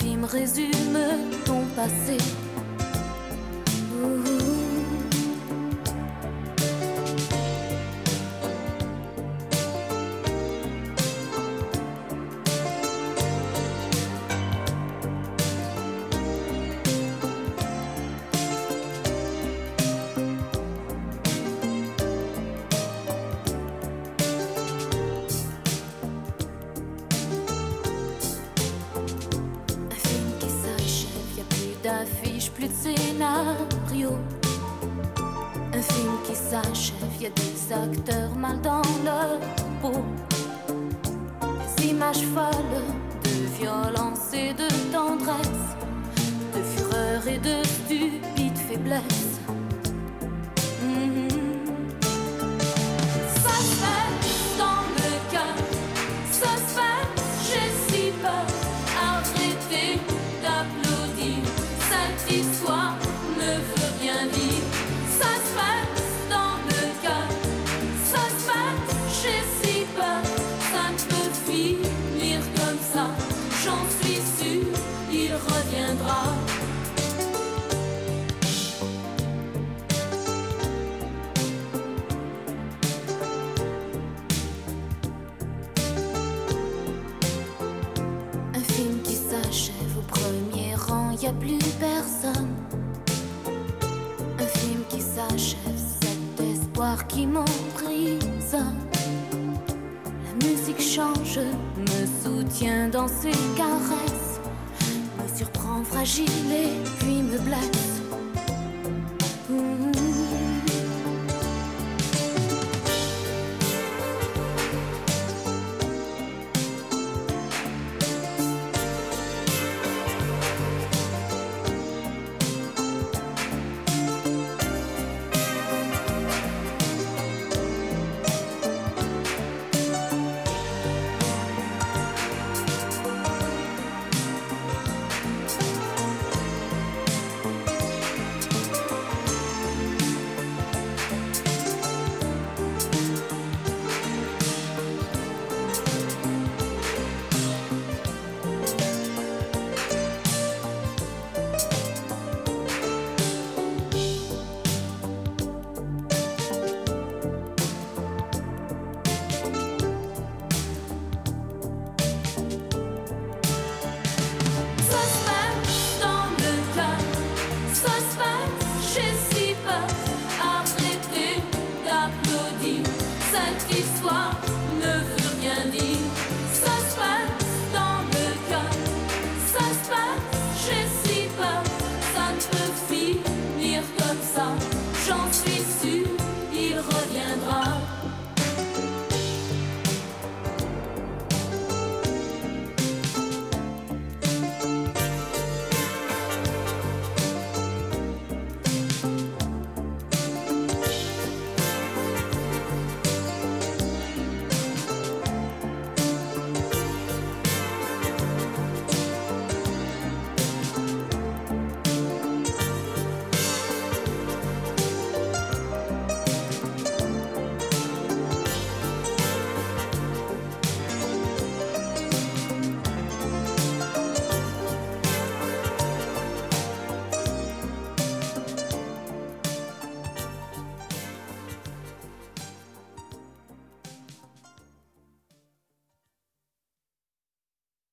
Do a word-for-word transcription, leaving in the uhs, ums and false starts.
film résume ton passé. Ouh. D'affiches, plus de scénario. Un film qui s'achève, y a des acteurs mal dans leur peau. Des images folles de violence et de tendresse, de fureur et de stupide faiblesse. Mmh. Ça se fait dans le cœur, ça se fait, j'ai si peur. Arrêtez d'applaudir. Cette histoire ne veut rien dire. Ça se passe dans le cœur, ça se passe, j'ai si peur. Ça ne peut finir comme ça, j'en suis sûre, il reviendra. Un film qui s'achève au premier rang, y a plus personne. Un film qui s'achève, cet espoir qui m'emprisonne. La musique change, me soutient dans ses caresses, me surprend fragile et puis me blesse. Mmh.